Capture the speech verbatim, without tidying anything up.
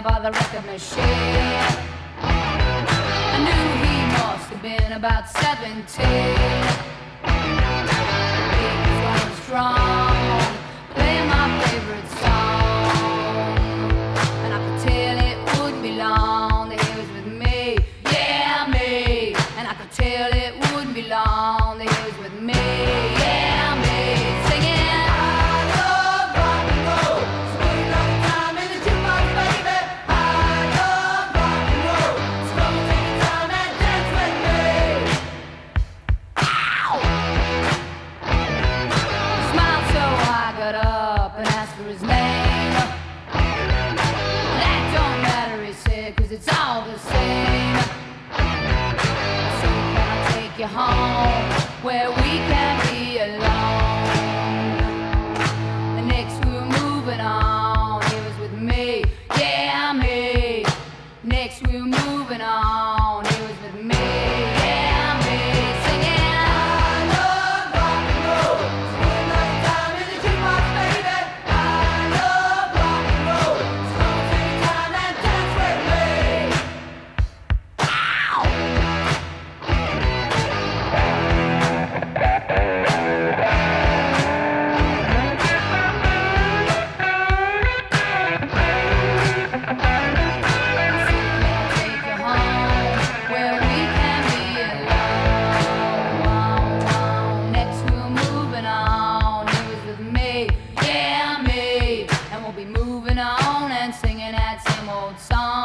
by the record machine. I knew he must have been about seventeen. He was going strong, playing my favorite song, and I could tell it wouldn't be long that he was with me, yeah, me. And I could tell it wouldn't be long that he was with me, yeah, me. Singing, his name. That don't matter, he said, cause it's all the same. So can I take you home where we can be alone? The next we were moving on, he was with me, yeah, me. Next we were moving on, he was with me, yeah, me. Singing, moving on and singing that same old song.